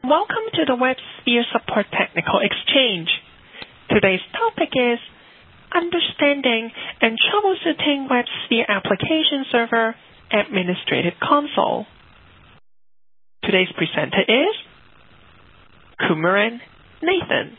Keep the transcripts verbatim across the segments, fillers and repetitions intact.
Welcome to the WebSphere Support Technical Exchange. Today's topic is Understanding and Troubleshooting WebSphere Application Server Administrative Console. Today's presenter is Kumaran Nathan.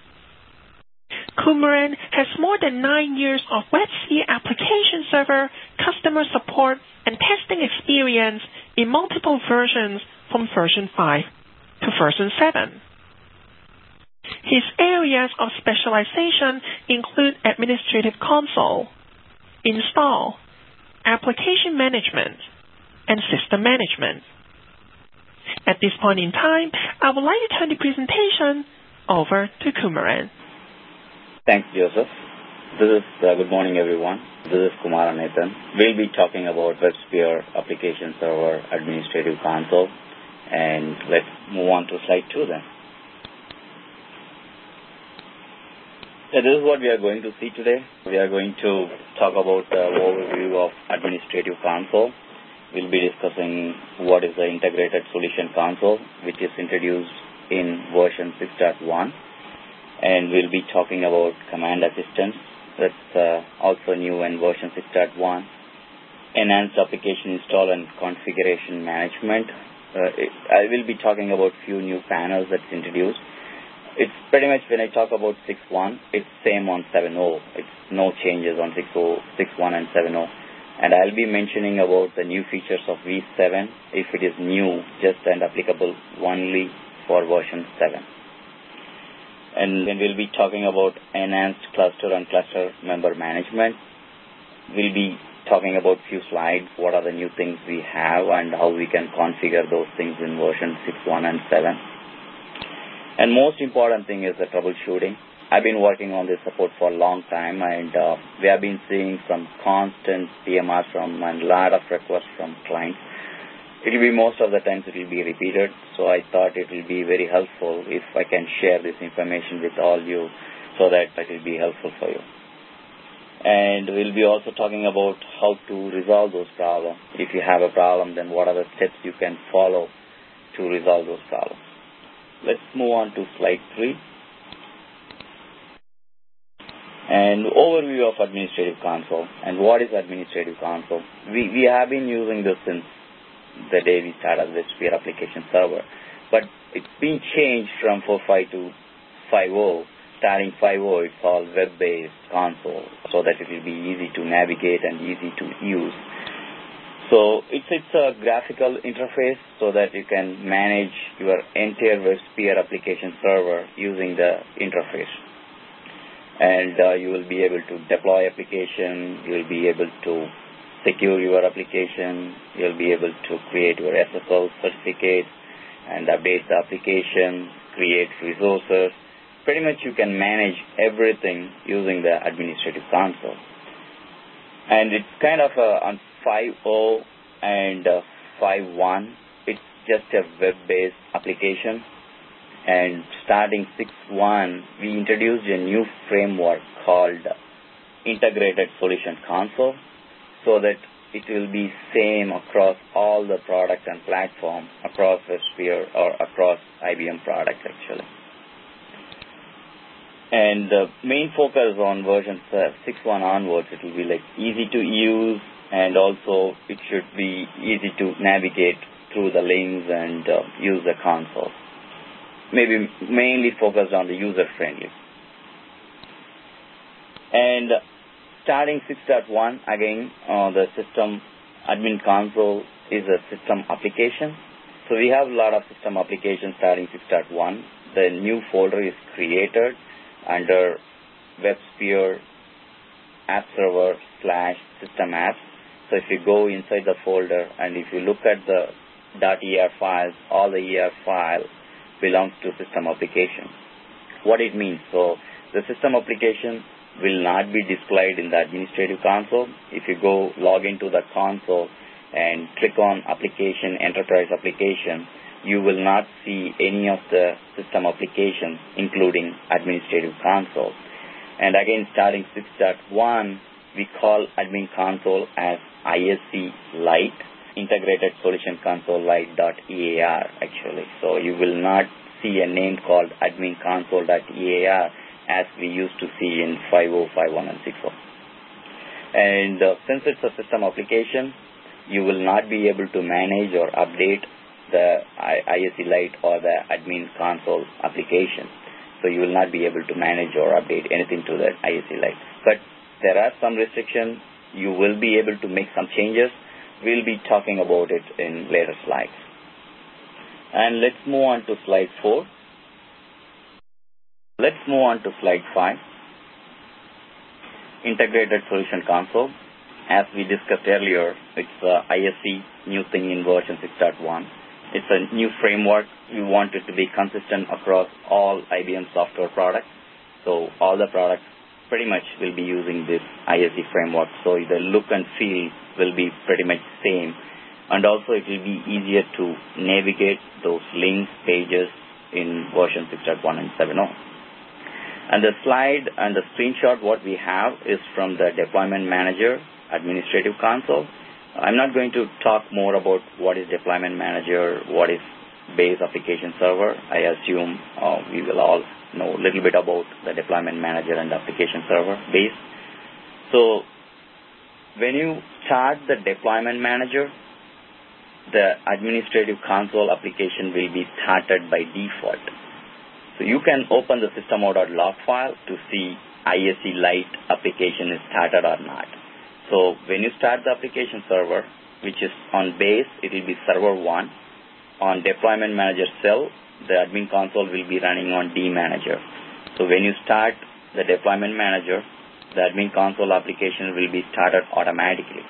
Kumaran has more than nine years of WebSphere application server, customer support, and testing experience in multiple versions from version five to version seven. His areas of specialization include administrative console, install, application management, and system management. At this point in time, I would like to turn the presentation over to Kumaran. Thanks, Joseph. This is, uh, good morning, everyone. This is Kumaran Nathan. We'll be talking about WebSphere Application Server Administrative Console. And let's move on to slide two then. So this is what we are going to see today. We are going to talk about the overview of Administrative Console. We'll be discussing what is the Integrated Solution Console, which is introduced in version six point one. And we'll be talking about Command Assistance. That's uh, also new in version six point one. Enhanced Application Install and Configuration Management. Uh, it, I will be talking about few new panels that's introduced. It's pretty much when I talk about six point one, it's same on seven point oh. It's no changes on six point oh, six point one and seven point oh. And I'll be mentioning about the new features of V seven if it is new, just and applicable only for version seven. And then we'll be talking about enhanced cluster and cluster member management. We'll be talking about few slides, what are the new things we have and how we can configure those things in version six point one and seven. And most important thing is the troubleshooting. I've been working on this support for a long time, and uh, we have been seeing some constant P M Rs from and a lot of requests from clients. It will be most of the times it will be repeated, so I thought it will be very helpful if I can share this information with all you so that it will be helpful for you. And we'll be also talking about how to resolve those problems. If you have a problem, then what are the steps you can follow to resolve those problems. Let's move on to slide three. And overview of Administrative Console. And what is Administrative Console? We, we have been using this since the day we started WebSphere Application Server. But it's been changed from four point five to five point oh. Starting five point oh, it's all web-based console, so that it will be easy to navigate and easy to use. So it's, it's a graphical interface so that you can manage your entire WebSphere application server using the interface. And uh, you will be able to deploy application, you will be able to secure your application, you will be able to create your S S L certificate and update the application, create resources. Pretty much you can manage everything using the Administrative Console. And it's kind of a, on five point oh and uh, five point one, it's just a web-based application. And starting six point one, we introduced a new framework called Integrated Solution Console, so that it will be same across all the product and platform, across WebSphere or across I B M products actually. And the main focus on version six point one onwards, it will be like easy to use, and also it should be easy to navigate through the links and uh, use the console. Maybe mainly focused on the user friendly. And starting six point one, again, uh, the system admin console is a system application. So we have a lot of system applications starting six point one. The new folder is created under WebSphere App Server slash System Apps. So if you go inside the folder and if you look at the .er files, all the E R file belongs to system application. What it means, so the system application will not be displayed in the Administrative Console. If you go log into the console and click on Application, Enterprise Application, you will not see any of the system applications, including Administrative Console. And again, starting six point one, we call Admin Console as I S C Lite. Integrated Solution Console Lite.ear actually. So you will not see a name called Admin Console.ear as we used to see in five point oh, five point one, and six point oh. And uh, since it's a system application, you will not be able to manage or update the I S C Lite or the Admin Console application. So you will not be able to manage or update anything to the I S C Lite. But there are some restrictions. You will be able to make some changes. We'll be talking about it in later slides. And let's move on to slide four. Let's move on to slide five. Integrated Solution Console. As we discussed earlier, it's a I S C new thing in version six point one. It's a new framework. We want it to be consistent across all I B M software products. So all the products pretty much will be using this I S C framework. So the look and feel will be pretty much same. And also it will be easier to navigate those links, pages in version six point one and seven point oh. And the slide and the screenshot what we have is from the Deployment Manager Administrative Console. I'm not going to talk more about what is Deployment Manager, what is Base Application Server. I assume uh, we will all know a little bit about the Deployment Manager and Application Server base. So when you start the Deployment Manager, the Administrative Console application will be started by default. So you can open the system.out.log file to see I S C Lite application is started or not. So when you start the application server, which is on base, it will be server one. On Deployment Manager cell, the Admin Console will be running on D Manager. So when you start the Deployment Manager, the Admin Console application will be started automatically.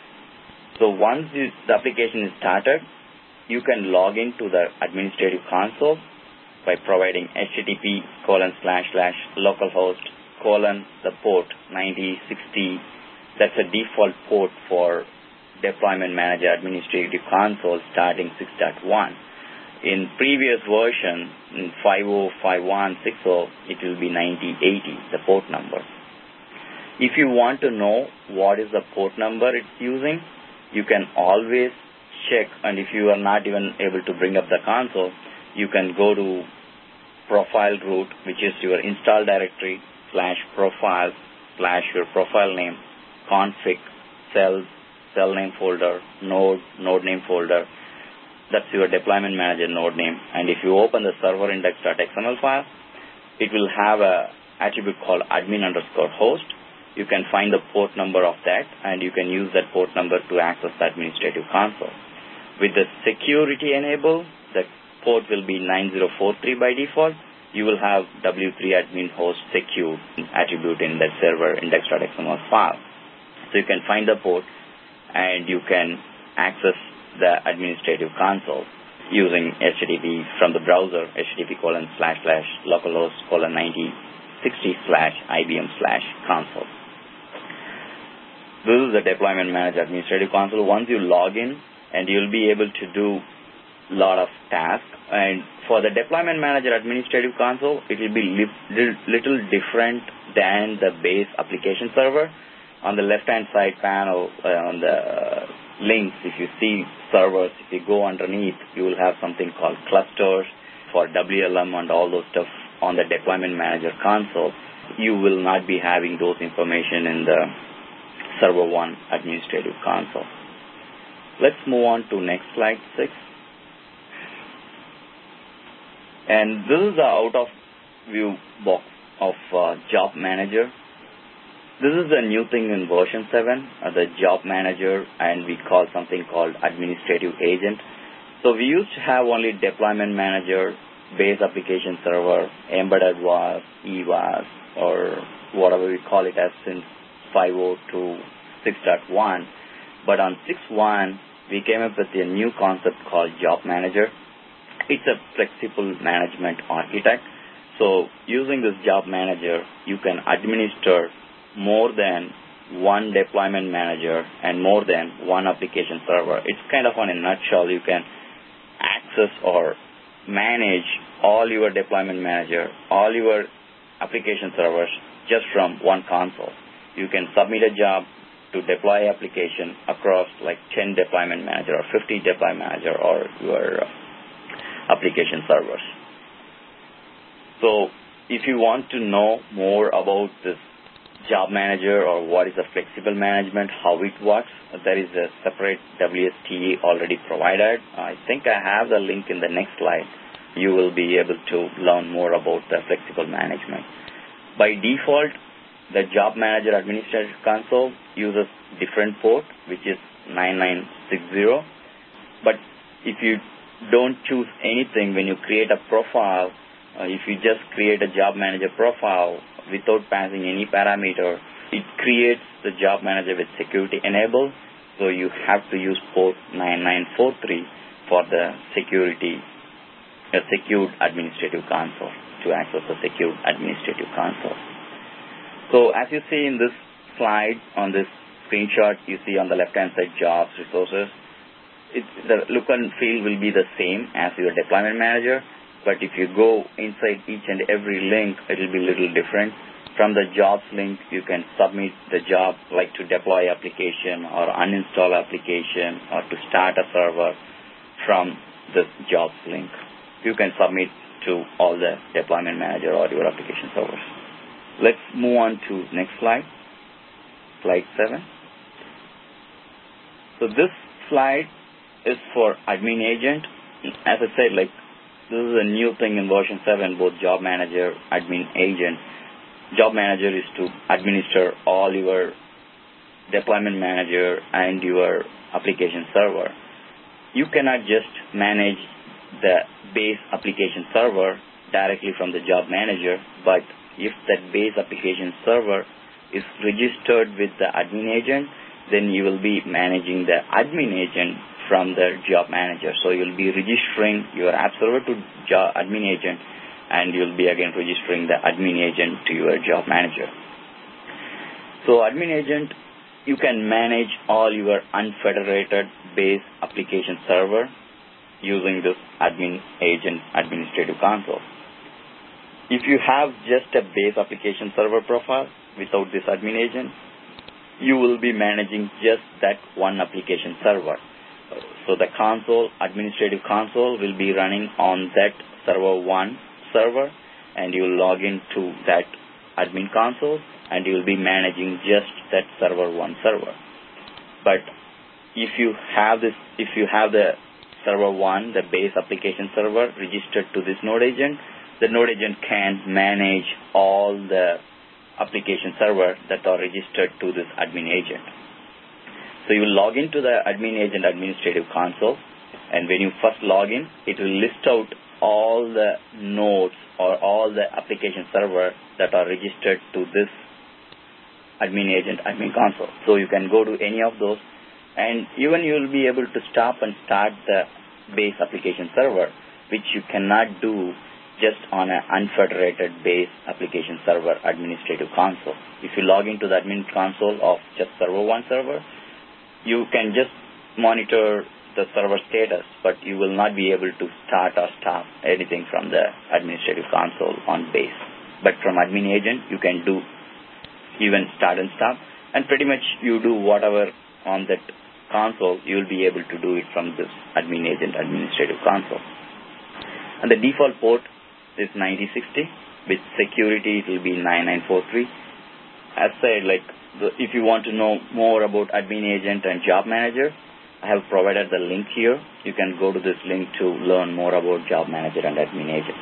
So once this, the application is started, you can log into the Administrative Console by providing http colon slash slash localhost colon the port ninety sixty. That's a default port for Deployment Manager Administrative Console starting six point one. In previous version, in five point oh, five point one, six point oh, it will be ninety eighty, the port number. If you want to know what is the port number it's using, you can always check, and if you are not even able to bring up the console, you can go to profile root, which is your install directory, slash profile, slash your profile name, config, cells, cell name folder, node, node name folder. That's your Deployment Manager node name. And if you open the server index.xml file, it will have a attribute called admin underscore host. You can find the port number of that, and you can use that port number to access the Administrative Console. With the security enabled, the port will be nine zero four three by default. You will have W three admin host secure attribute in that server index.xml file. So you can find the port, and you can access the Administrative Console using H T T P from the browser, http colon slash slash localhost colon ninety sixty slash IBM slash console. This is the Deployment Manager Administrative Console. Once you log in, and you'll be able to do a lot of tasks. And for the Deployment Manager Administrative Console, it will be li- little different than the base application server. On the left-hand side panel, uh, on the uh, links, if you see servers, if you go underneath, you will have something called clusters for W L M and all those stuff on the Deployment Manager console. You will not be having those information in the Server one Administrative Console. Let's move on to next slide, six. And this is the out-of-view box of uh, Job Manager. This is the new thing in version seven, uh, the Job Manager, and we call something called Administrative Agent. So we used to have only Deployment Manager, Base Application Server, Embedded W A S, E W A S, or whatever we call it as since five point oh to six point one. But on six point one, we came up with a new concept called Job Manager. It's a flexible management architect. So using this Job Manager, you can administer more than one deployment manager and more than one application server. It's kind of on a nutshell, you can access or manage all your deployment manager, all your application servers just from one console. You can submit a job, to deploy application across like ten deployment manager or fifty deployment manager or your application servers. So if you want to know more about this job manager or what is the flexible management, how it works, there is a separate W S T E already provided. I think I have the link in the next slide. You will be able to learn more about the flexible management. By default, the Job Manager Administrative Console uses different port, which is nine nine six zero. But if you don't choose anything when you create a profile, uh, if you just create a Job Manager profile without passing any parameter, it creates the Job Manager with security enabled. So you have to use port nine nine four three for the security, a secured administrative console to access the secured administrative console. So as you see in this slide, on this screenshot, you see on the left-hand side jobs, resources. It, the look and feel will be the same as your deployment manager, but if you go inside each and every link, it will be a little different. From the jobs link, you can submit the job like to deploy application or uninstall application or to start a server from the jobs link. You can submit to all the deployment manager or your application servers. Let's move on to next slide, slide seven. So this slide is for admin agent. As I said, like this is a new thing in version seven, both job manager, admin agent. Job manager is to administer all your deployment manager and your application server. You cannot just manage the base application server directly from the job manager, but if that base application server is registered with the admin agent, then you will be managing the admin agent from the job manager. So you'll be registering your app server to job admin agent, and you'll be again registering the admin agent to your job manager. So admin agent, you can manage all your unfederated base application server using this admin agent administrative console. If you have just a base application server profile without this admin agent, you will be managing just that one application server. So the console, administrative console, will be running on that server one server, and you will log into that admin console, and you will be managing just that server one server. But if you have this, if you have the server one, the base application server registered to this node agent, the node agent can manage all the application server that are registered to this admin agent. So you will log into the admin agent administrative console, and when you first log in, it will list out all the nodes or all the application server that are registered to this admin agent admin console. So you can go to any of those, and even you will be able to stop and start the base application server, which you cannot do just on an unfederated base application server administrative console. If you log into the admin console of just server one server, you can just monitor the server status, but you will not be able to start or stop anything from the administrative console on base. But from admin agent, you can do even start and stop, and pretty much you do whatever on that console, you will be able to do it from this admin agent administrative console. And the default port is ninety sixty. With security, it will be nine nine four three. As said, like the, if you want to know more about admin agent and job manager, I have provided the link here. You can go to this link to learn more about job manager and admin agent.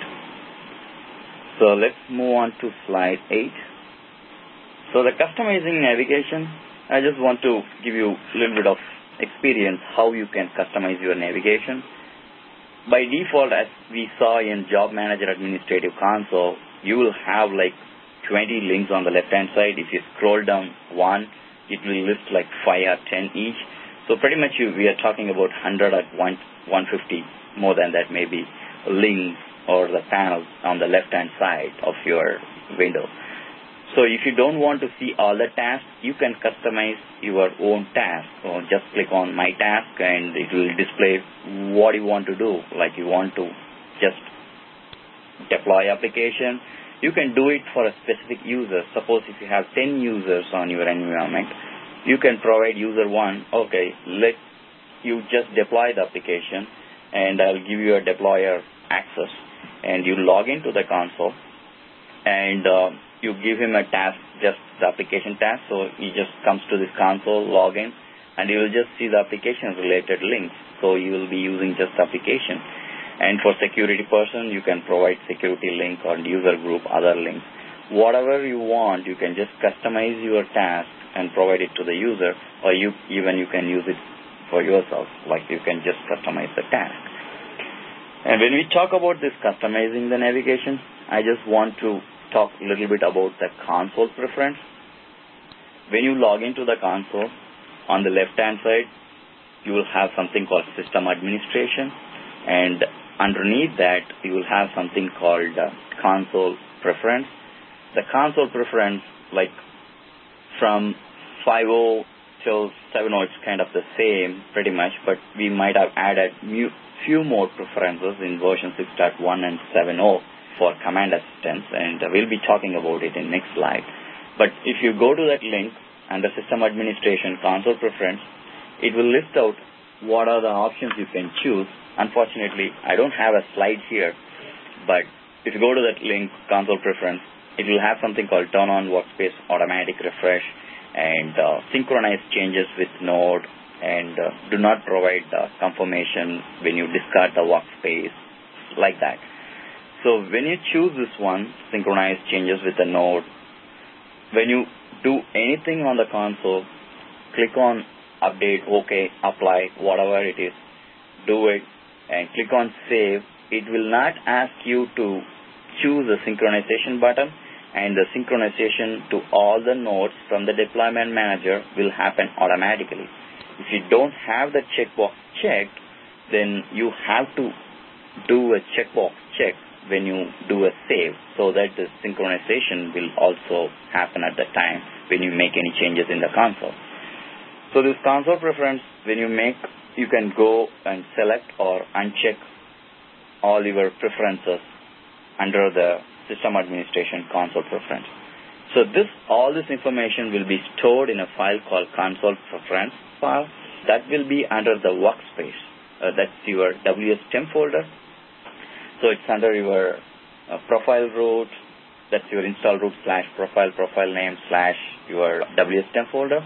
So let's move on to slide eight. So the customizing navigation, I just want to give you a little bit of experience how you can customize your navigation. By default, as we saw in Job Manager Administrative Console, you will have like twenty links on the left-hand side. If you scroll down one, it will list like five or ten each. So pretty much you, we are talking about one hundred at one, one hundred fifty, more than that maybe, links or the panels on the left-hand side of your window. So if you don't want to see all the tasks, you can customize your own task. So just click on My Task, and it will display what you want to do. Like you want to just deploy application, you can do it for a specific user. Suppose if you have ten users on your environment, you can provide user one, okay, let you just deploy the application, and I'll give you a deployer access, and you log into the console, and uh, you give him a task, just the application task, so he just comes to this console, log in, and you will just see the application-related links, so you will be using just the application. And for security person, you can provide security link or user group, other links. Whatever you want, you can just customize your task and provide it to the user, or you even you can use it for yourself, like you can just customize the task. And when we talk about this customizing the navigation, I just want to talk a little bit about the console preference. When you log into the console, on the left-hand side, you will have something called system administration, and underneath that, you will have something called uh, console preference. The console preference, like from five point oh till seven point oh, it's kind of the same pretty much, but we might have added mu- few more preferences in version six point one and seven point oh for command assistance, and uh, we'll be talking about it in next slide. But if you go to that link under system administration console preference, it will list out what are the options you can choose. Unfortunately, I don't have a slide here, but if you go to that link, console preference, it will have something called turn on workspace automatic refresh and uh, synchronize changes with Node, and uh, do not provide uh, confirmation when you discard the workspace, like that. So when you choose this one, synchronize changes with the Node, when you do anything on the console, click on update, OK, apply, whatever it is, do it, and click on save. It will not ask you to choose the synchronization button, and the synchronization to all the nodes from the deployment manager will happen automatically. If you don't have the checkbox checked, then you have to do a checkbox check when you do a save, so that the synchronization will also happen at the time when you make any changes in the console. So this console preference, when you make, you can go and select or uncheck all your preferences under the system administration console preference. So this, all this information will be stored in a file called console preference file that will be under the workspace. Uh, that's your W S temp folder. So it's under your uh, profile root, that's your install root slash profile, profile name slash your W S temp folder,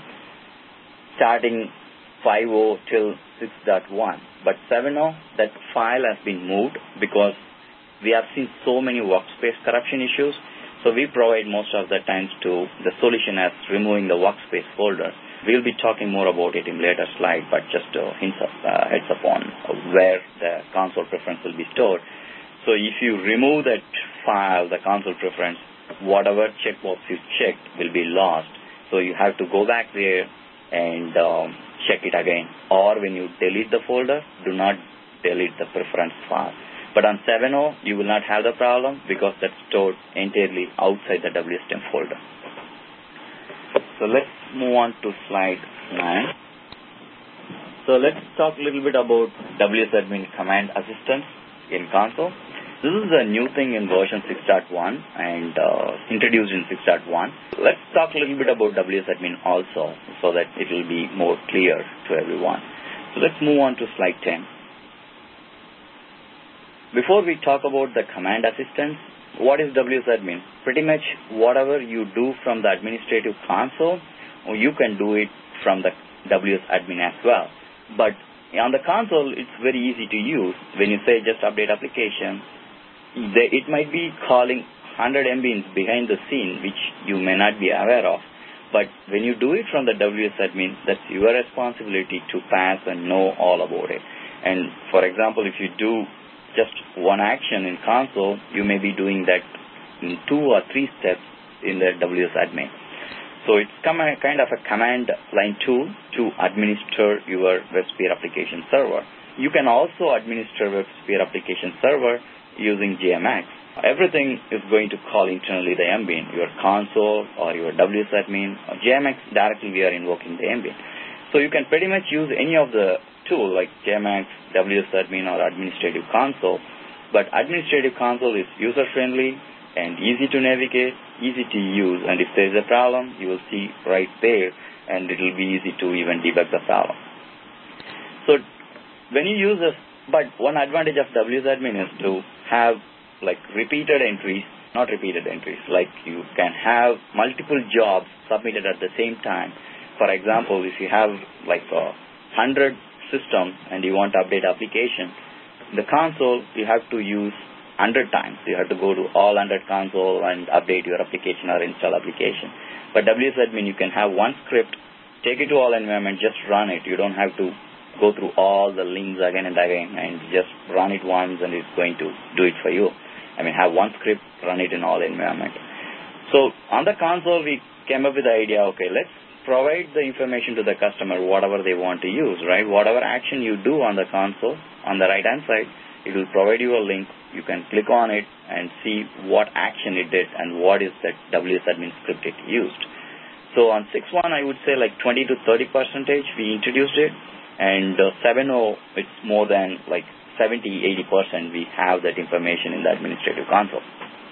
starting five point oh till six point one. But seven point oh, that file has been moved because we have seen so many workspace corruption issues. So we provide most of the times to the solution as removing the workspace folder. We'll be talking more about it in later slide, but just a hints of, uh, heads up on where the console preference will be stored. So if you remove that file, the console preference, whatever checkbox you checked will be lost. So you have to go back there and um, check it again. Or when you delete the folder, do not delete the preference file. But on seven point oh, you will not have the problem because that's stored entirely outside the W S temp folder. So let's move on to slide nine. So let's talk a little bit about W S Admin Command Assistant in console. This is a new thing in version six point one and uh, introduced in six point one. Let's talk a little bit about W S Admin also so that it will be more clear to everyone. So let's move on to slide ten. Before we talk about the command assistance, what is W S Admin? Pretty much whatever you do from the administrative console, you can do it from the W S Admin as well. But on the console, it's very easy to use. When you say just update application, they, it might be calling one hundred M B behind the scene, which you may not be aware of. But when you do it from the W S Admin, that's your responsibility to pass and know all about it. And for example, if you do just one action in console, you may be doing that in two or three steps in the W S Admin. So it's kind of a command line tool to administer your WebSphere application server. You can also administer WebSphere application server using J M X. Everything is going to call internally the Ambient, your console or your W S Admin. Or J M X, directly we are invoking the Ambient. So you can pretty much use any of the tool like J M X, W S Admin, or Administrative Console. But Administrative Console is user-friendly, and easy to navigate, easy to use, and if there's a problem, you will see right there, and it will be easy to even debug the problem. So when you use this, but one advantage of W S admin is to have like repeated entries, not repeated entries, like you can have multiple jobs submitted at the same time. For example, if you have like a hundred systems and you want to update application, the console you have to use one hundred times. You have to go to all one hundred console and update your application or install application. But W S admin, you can have one script, take it to all environment, just run it. You don't have to go through all the links again and again, and just run it once and it's going to do it for you. I mean, have one script, run it in all environment. So on the console, we came up with the idea, okay, let's provide the information to the customer, whatever they want to use, right? Whatever action you do on the console, on the right-hand side, it will provide you a link. You can click on it and see what action it did and what is that W S admin script it used. So on six point one, I would say like twenty to thirty percentage we introduced it, and uh, seven point oh, it's more than like seventy, eighty percent we have that information in the administrative console.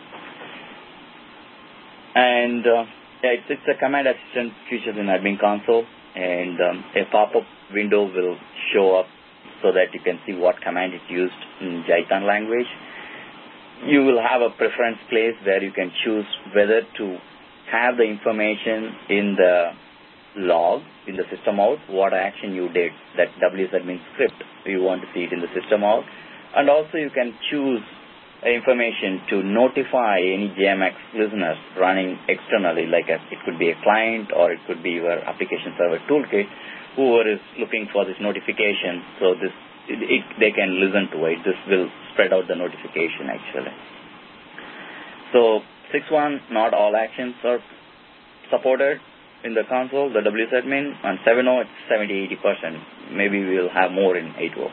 And uh, yeah, it's, it's a command assistant features in admin console, and um, a pop-up window will show up so that you can see what command is used in Jython language. You will have a preference place where you can choose whether to have the information in the log, in the system out, what action you did, that W S admin script, you want to see it in the system out. And also you can choose information to notify any J M X listeners running externally, like a, it could be a client or it could be your application server toolkit, whoever is looking for this notification, so this it, it, they can listen to it. This will spread out the notification actually. So six point one, not all actions are supported in the console, the W S admin, and seven point oh, it's seventy to eighty percent. Maybe we'll have more in eight point oh.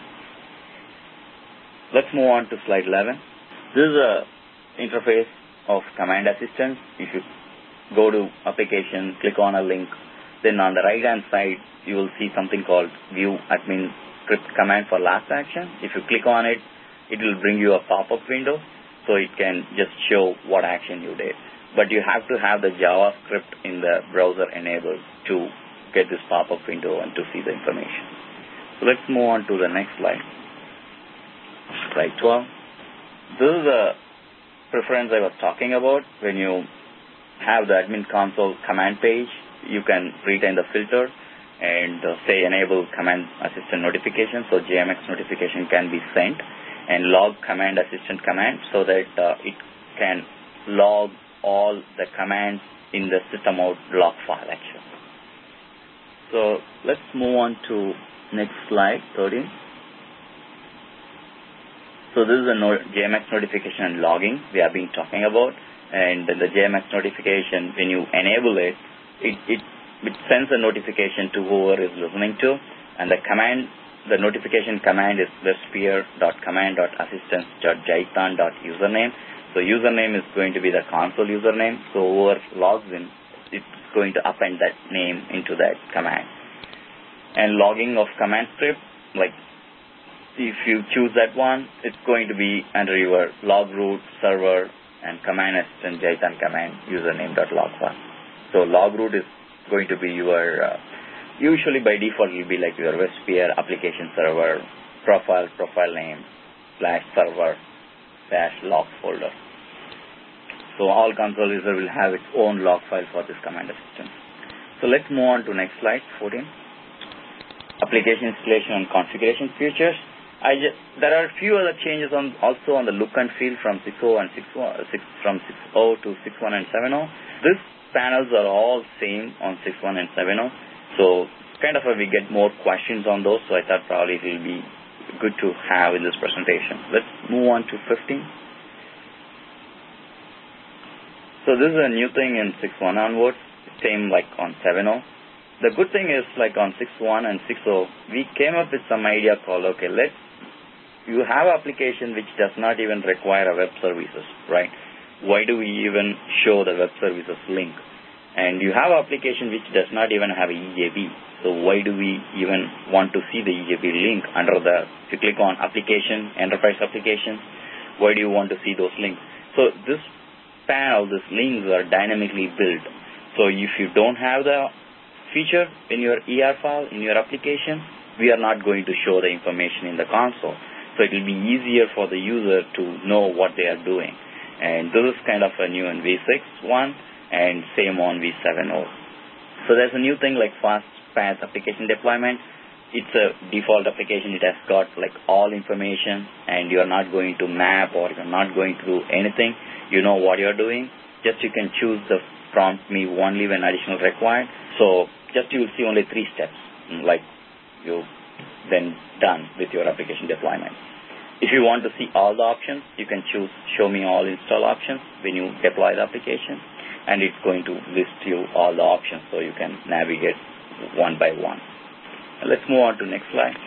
Let's move on to slide eleven. This is a interface of command assistance. If you go to application, click on a link, then on the right hand side, you will see something called view admin script command for last action. If you click on it, it will bring you a pop-up window, so it can just show what action you did. But you have to have the JavaScript in the browser enabled to get this pop-up window and to see the information. So let's move on to the next slide. Slide twelve. This is the preference I was talking about. When you have the admin console command page, you can retain the filter and uh, say enable command assistant notification, so J M X notification can be sent, and log command assistant command so that uh, it can log all the commands in the system out log file actually. So let's move on to next slide, thirteen. So this is the no- J M X notification and logging we have been talking about, and the J M X notification, when you enable it, it, it, it sends a notification to whoever is listening to, and the command, the notification command is websphere.command.assistance.jython.username. So username is going to be the console username, so whoever logs in, it's going to append that name into that command. And logging of command script, like if you choose that one, it's going to be under your log root server and command assistant Jython command username.log file. So log root is going to be your, uh, usually by default it will be like your WebSphere application server profile, profile name, slash server, slash log folder. So all console user will have its own log file for this command assistant. So let's move on to next slide, fourteen. Application installation and configuration features. I just, there are a few other changes on also on the look and feel from six point oh and six point one, six, from six point oh to six point one and seven point oh. These panels are all same on six point one and seven point oh. So kind of a, we get more questions on those. So I thought probably it will be good to have in this presentation. Let's move on to fifteen. So this is a new thing in six point one onwards, same like on seven point oh. The good thing is like on six point one and six point oh, we came up with some idea called, okay, let's, you have application which does not even require a web services, right? Why do we even show the web services link? And you have application which does not even have a E J B. So why do we even want to see the E J B link under the, if you click on application, enterprise applications, why do you want to see those links? So this panel, these links are dynamically built. So if you don't have the feature in your E R file, in your application, we are not going to show the information in the console. So it will be easier for the user to know what they are doing. And this is kind of a new in V six one and same on V seven point oh. So there's a new thing like fast path application deployment. It's a default application. It has got like all information, and you're not going to map or you're not going to do anything. You know what you're doing. Just you can choose the prompt me only when additional required. So just you will see only three steps, like you then done with your application deployment. If you want to see all the options, you can choose show me all install options when you deploy the application, and it's going to list you all the options so you can navigate one by one. Let's move on to next slide.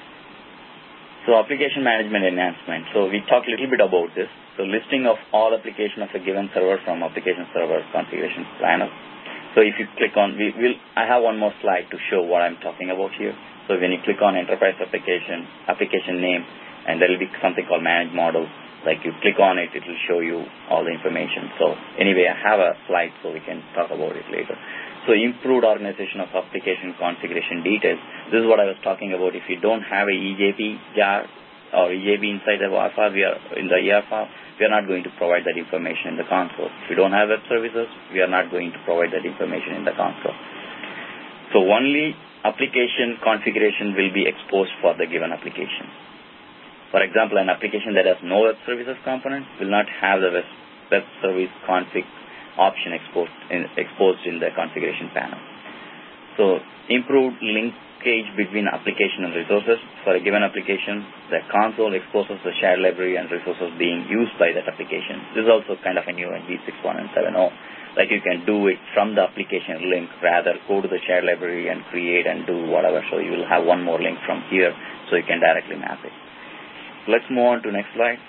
So application management enhancement. So we talked a little bit about this. So listing of all application of a given server from application server configuration panel. So if you click on, we will, I have one more slide to show what I'm talking about here. So when you click on enterprise application, application name, and there will be something called manage model. Like you click on it, it will show you all the information. So anyway, I have a slide so we can talk about it later. So improved organization of application configuration details. This is what I was talking about. If you don't have a E J P jar or E J P inside the W A F file, we are in the E R file, we are not going to provide that information in the console. If you don't have web services, we are not going to provide that information in the console. So only application configuration will be exposed for the given application. For example, an application that has no web services component will not have the web service config option exposed in, exposed in the configuration panel. So improved linkage between application and resources. For a given application, the console exposes the shared library and resources being used by that application. This is also kind of a new in V six one and seven point oh. Like you can do it from the application link, rather go to the shared library and create and do whatever. So you will have one more link from here so you can directly map it. Let's move on to next slide.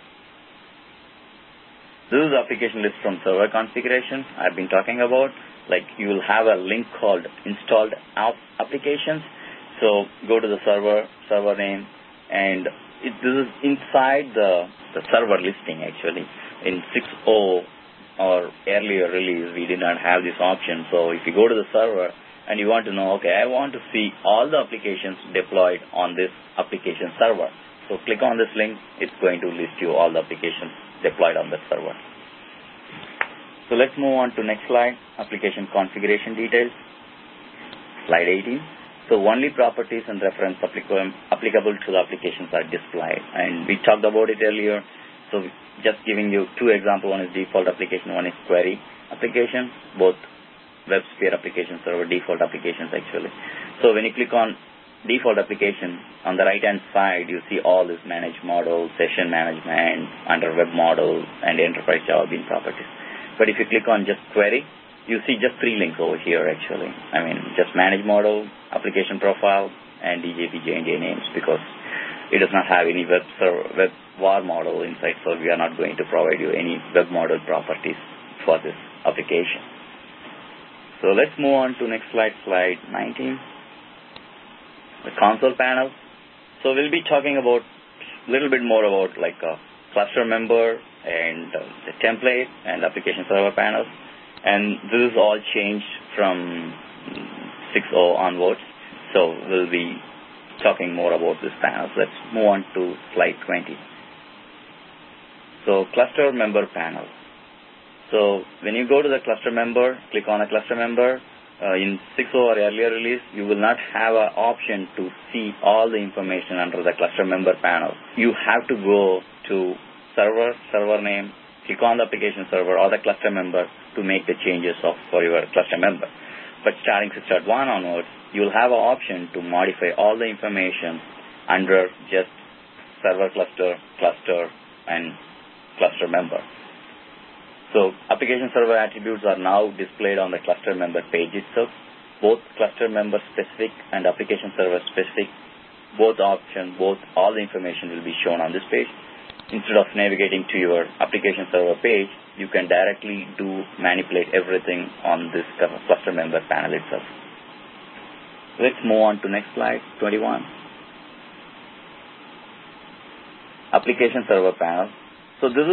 This is the application list from server configuration I've been talking about. Like you will have a link called installed app applications. So go to the server, server name, and it, this is inside the, the server listing actually. In six point oh or earlier release, we did not have this option. So if you go to the server and you want to know, okay, I want to see all the applications deployed on this application server. So click on this link, it's going to list you all the applications deployed on that server. So let's move on to next slide, application configuration details. Slide eighteen. So only properties and reference applicable, applicable to the applications are displayed. And we talked about it earlier. So just giving you two examples. One is default application, one is query application, both WebSphere application server default applications actually. So when you click on default application, on the right hand side you see all this manage model, session management, under web model, and enterprise Java Bean properties. But if you click on just query, you see just three links over here actually. I mean just manage model, application profile, and D J P J and J names, because it does not have any web server, web var model inside, so we are not going to provide you any web model properties for this application. So let's move on to next slide, slide nineteen. The console panel. So we'll be talking about a little bit more about like a cluster member and uh, the template and application server panels. And this is all changed from six point oh onwards. So we'll be talking more about this panels. Let's move on to slide twenty. So cluster member panel. So when you go to the cluster member, click on a cluster member. Uh, in six point oh or earlier release, you will not have an option to see all the information under the cluster member panel. You have to go to server, server name, click on the application server or the cluster member to make the changes of for your cluster member. But starting six point one onwards, you will have an option to modify all the information under just server cluster, cluster, and cluster member. So application server attributes are now displayed on the cluster member page itself. Both cluster member specific and application server specific, both options, both all the information will be shown on this page. Instead of navigating to your application server page, you can directly do manipulate everything on this cluster member panel itself. Let's move on to next slide, twenty-one. Application server panel. So this is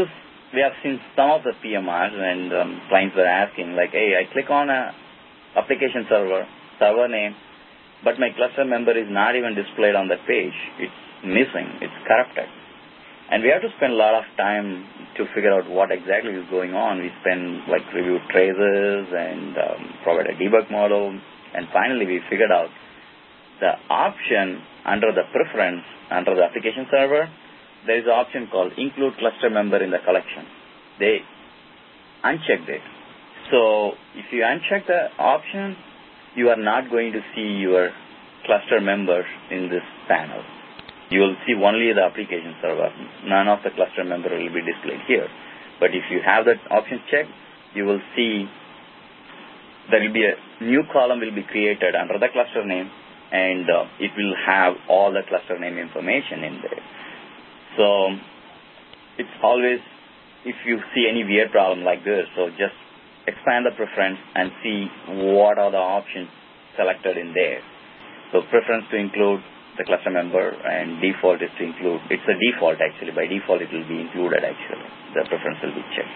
we have seen some of the P M Rs and um, clients were asking like, hey, I click on a application server, server name, but my cluster member is not even displayed on that page. It's missing. It's corrupted. And we have to spend a lot of time to figure out what exactly is going on. We spend like review traces and um, provide a debug model. And finally, we figured out the option under the preference, under the application server, there is an option called include cluster member in the collection. They unchecked it. So if you uncheck the option, you are not going to see your cluster members in this panel. You will see only the application server. None of the cluster member will be displayed here. But if you have that option checked, you will see there will be a new column will be created under the cluster name, and uh, it will have all the cluster name information in there. So it's always, if you see any weird problem like this, so just expand the preference and see what are the options selected in there. So preference to include the cluster member, and default is to include, it's a default actually, by default it will be included actually, the preference will be checked.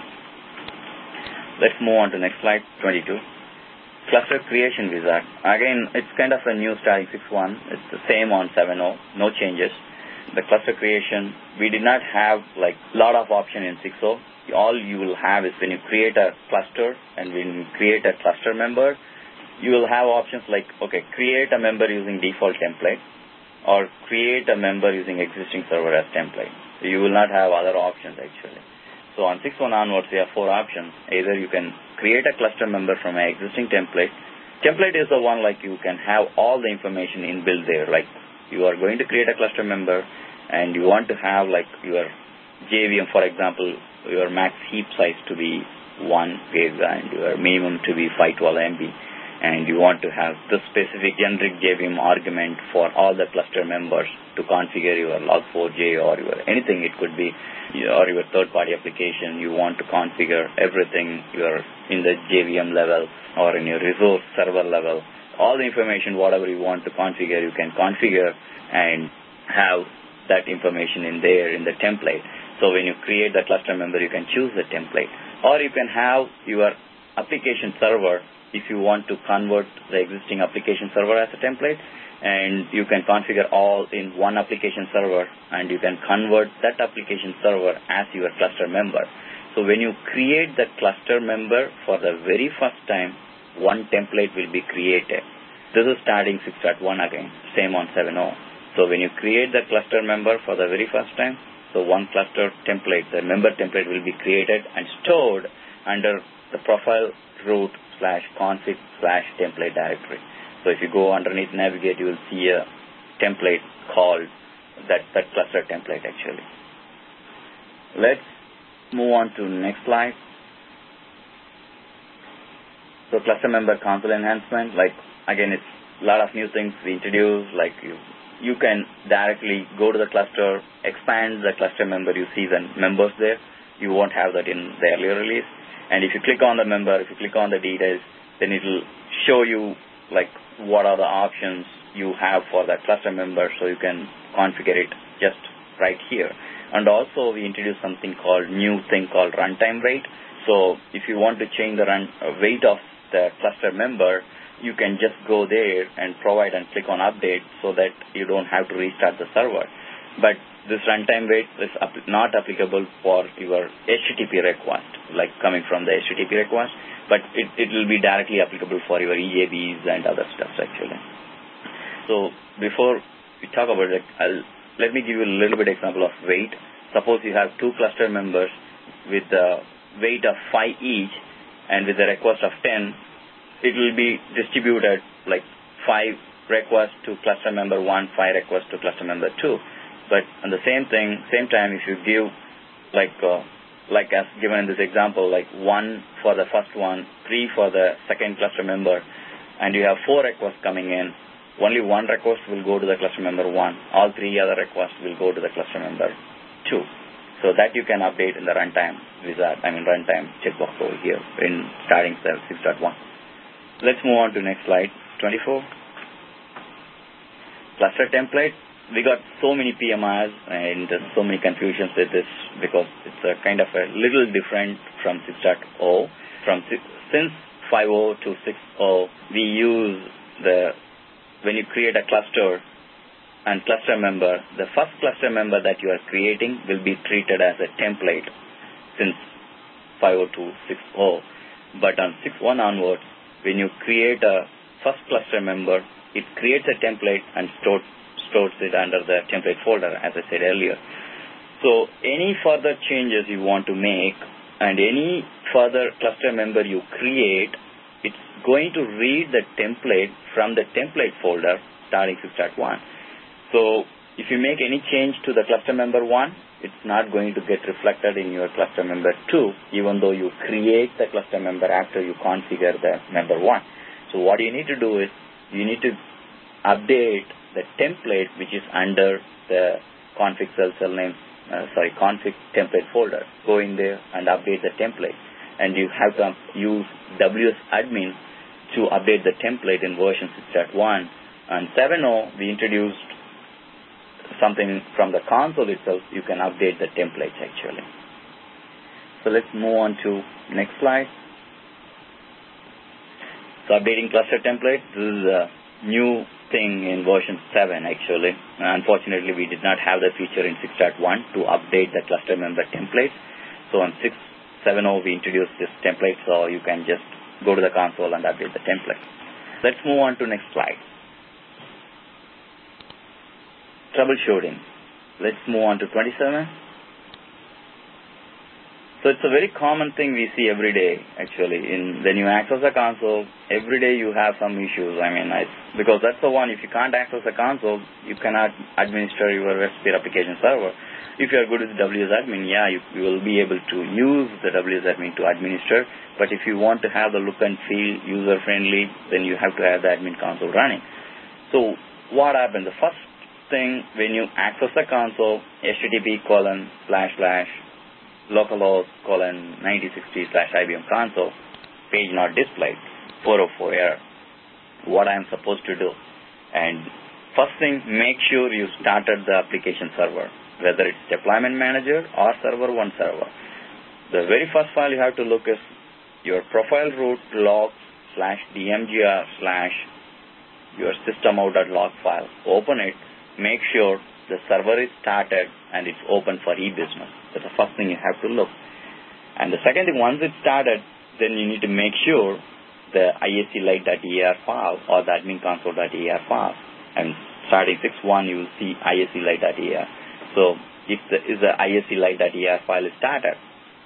Let's move on to next slide, twenty-two. Cluster creation wizard. Again, it's kind of a new starting six point one, it's the same on seven point oh, no changes. The cluster creation, we did not have like a lot of option in six point oh. All you will have is when you create a cluster and when you create a cluster member, you will have options like, okay, create a member using default template, or create a member using existing server as template. So you will not have other options actually. So on six point one onwards, we have four options. Either you can create a cluster member from an existing template. Template is the one like you can have all the information inbuilt there. Like you are going to create a cluster member and you want to have like your J V M, for example, your max heap size to be one gig and your minimum to be five twelve M B. And you want to have the specific generic J V M argument for all the cluster members to configure your log four j or your anything it could be, or your third-party application. You want to configure everything your in the J V M level or in your resource server level. All the information, whatever you want to configure, you can configure and have that information in there in the template. So when you create the cluster member, you can choose the template. Or you can have your application server if you want to convert the existing application server as a template, and you can configure all in one application server, and you can convert that application server as your cluster member. So when you create the cluster member for the very first time, one template will be created. This is starting six point one again, same on seven point oh. So when you create the cluster member for the very first time, so one cluster template, the member template will be created and stored under the profile root slash config slash template directory. So if you go underneath navigate, you will see a template called that, that cluster template actually. Let's move on to next slide. So cluster member console enhancement, like again, it's a lot of new things we introduced, like you, you can directly go to the cluster, expand the cluster member, you see the members there. You won't have that in the earlier release. And if you click on the member, if you click on the details, then it will show you like what are the options you have for that cluster member, so you can configure it just right here. And also we introduced something called new thing called runtime rate. So if you want to change the run uh, weight of the cluster member, you can just go there and provide and click on update so that you don't have to restart the server. But this runtime rate is not applicable for your H T T P request, like coming from the H T T P request, but it, it will be directly applicable for your E J Bs and other stuff actually. So before we talk about it, I'll, let me give you a little bit example of weight. Suppose you have two cluster members with the weight of five each and with the request of ten, it will be distributed like five requests to cluster member one, five requests to cluster member two. But on the same thing, same time, if you give like uh, like as given in this example, like one for the first one, three for the second cluster member, and you have four requests coming in, only one request will go to the cluster member one. All three other requests will go to the cluster member two. So that you can update in the runtime wizard, I mean runtime checkbox over here in starting six point one. Let's move on to next slide, twenty-four. Cluster template. we got so many P M Is and so many confusions with this because it's a kind of a little different from six point oh. From since five point oh to six point oh, we use the, when you create a cluster and cluster member, the first cluster member that you are creating will be treated as a template since five point oh to six point oh. But on six point one onwards, when you create a first cluster member, it creates a template and stores, stores it under the template folder, as I said earlier. So any further changes you want to make and any further cluster member you create, it's going to read the template from the template folder starting six point one. So if you make any change to the cluster member one, it's not going to get reflected in your cluster member two, even though you create the cluster member after you configure the member one. So what you need to do is you need to update the template which is under the config cell cell name, uh, sorry, config template folder. Go in there and update the template. And you have to use W S admin to update the template in version six point one. And seven point oh, we introduced something from the console itself. You can update the templates actually. So let's move on to next slide. So updating cluster template, this is a new thing in version seven actually. Unfortunately, we did not have the feature in six point one to update the cluster member templates. So on six point seven point oh, we introduced this template, so you can just go to the console and update the template. Let's move on to next slide. Troubleshooting. Let's move on to twenty-seven. So it's a very common thing we see every day, actually. In when you access the console, every day you have some issues. I mean, I, because that's the one, if you can't access the console, you cannot administer your WebSphere application server. If you are good with W S admin, yeah, you, you will be able to use the W S admin to administer. But if you want to have the look and feel user-friendly, then you have to have the admin console running. So what happened? The first thing, when you access the console, H T T P colon slash slash localhost colon ninety sixty slash I B M console, page not displayed, four oh four error. What I'm supposed to do? And first thing, make sure you started the application server, whether it's deployment manager or server one server. The very first file you have to look is your profile root log slash dmgr slash your system out dot log file. Open it. Make sure the server is started and it's open for e-business. That's the first thing you have to look. And the second thing, once it's started, then you need to make sure the isclite.er file or the admin console.er file. And starting six point one, you will see isclite.er. So if the, if the isclite.er file is started,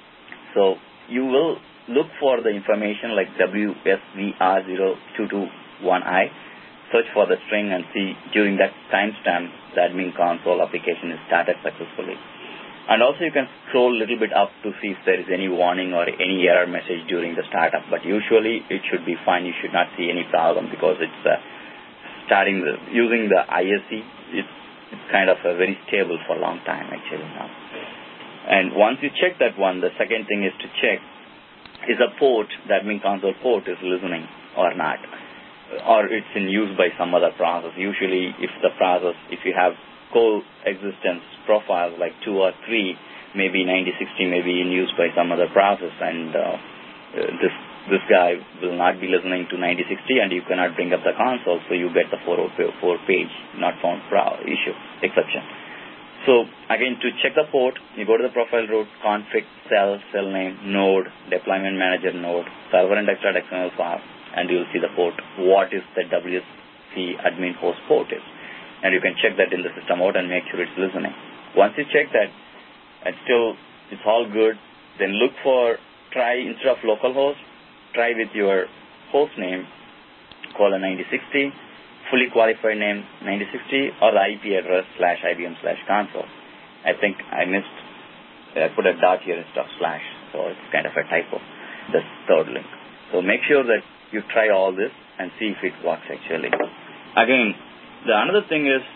so you will look for the information like W S V R zero two two one I. Search for the string and see during that timestamp the admin console application is started successfully. And also you can scroll a little bit up to see if there is any warning or any error message during the startup. But usually it should be fine. You should not see any problem because it's uh, starting the, using the I S C. It's, it's kind of a very stable for a long time actually now. And once you check that one, the second thing is to check is a port, the admin console port is listening or not, or it's in use by some other process. Usually if the process, if you have coexistence profiles like two or three, maybe ninety sixty may be in use by some other process, and uh, this this guy will not be listening to ninety sixty, and you cannot bring up the console, so you get the four oh four page not found pro- issue exception. So again, to check the port, you go to the profile root, config, cell, cell name, node, deployment manager node, server index.xml file, and you will see the port. What is the W S C admin host port is. And you can check that in the system out and make sure it's listening. Once you check that, and still it's all good, then look for, try instead of localhost, try with your host name, colon ninety sixty, fully qualified name ninety sixty, or the I P address slash I B M slash console. I think I missed, I put a dot here instead of slash, so it's kind of a typo, the third link. So make sure that you try all this and see if it works actually. Again, the another thing is,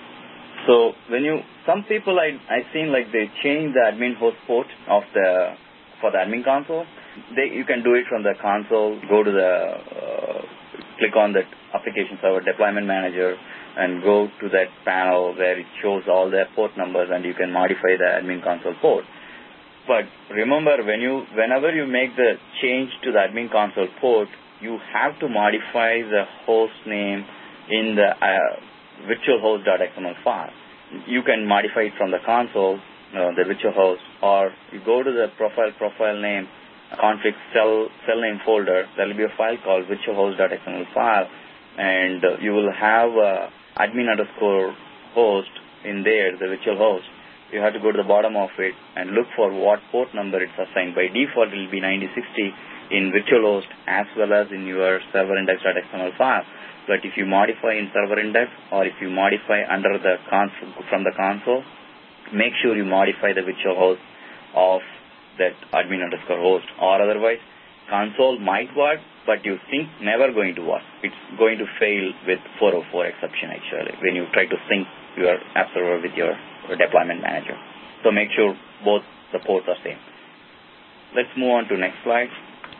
so when you, some people I I seen like they change the admin host port of the, for the admin console. They, you can do it from the console, go to the, uh, click on the application server deployment manager, and go to that panel where it shows all their port numbers and you can modify the admin console port. But remember, when you, whenever you make the change to the admin console port, you have to modify the host name in the uh, virtual host dot X M L file. You can modify it from the console, uh, the virtual host, or you go to the profile profile name, config cell, cell name folder. There will be a file called virtual host dot X M L file, and uh, you will have uh, admin underscore host in there, the virtual host. You have to go to the bottom of it and look for what port number it's assigned. By default, it will be ninety sixty in virtual host as well as in your server index dot X M L file. But if you modify in server index or if you modify under the console, from the console, make sure you modify the virtual host of that admin underscore host, or otherwise console might work, but you think never going to work. It's going to fail with four oh four exception actually when you try to sync your app server with your deployment manager. So make sure both the ports are same. Let's move on to next slide.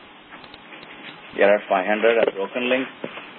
Error five hundred, a broken link.